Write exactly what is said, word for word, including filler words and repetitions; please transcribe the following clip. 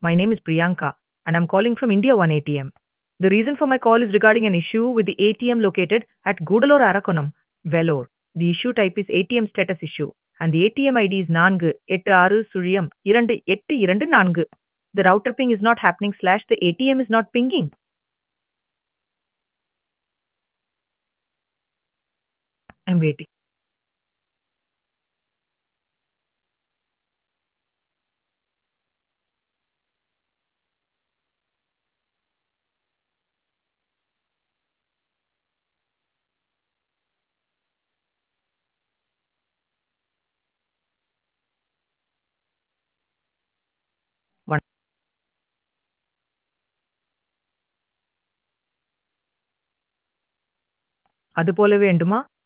My name is Priyanka, and I'm calling from India One A T M. The reason for my call is regarding an issue with the A T M located at Gudalore Arakonam, Vellore. The issue type is A T M status issue, and the A T M I D is four eight six Suriyam two eight two four. The router ping is not happening slash the A T M is not pinging. I'm waiting. One. அது போலவே வேண்டுமா?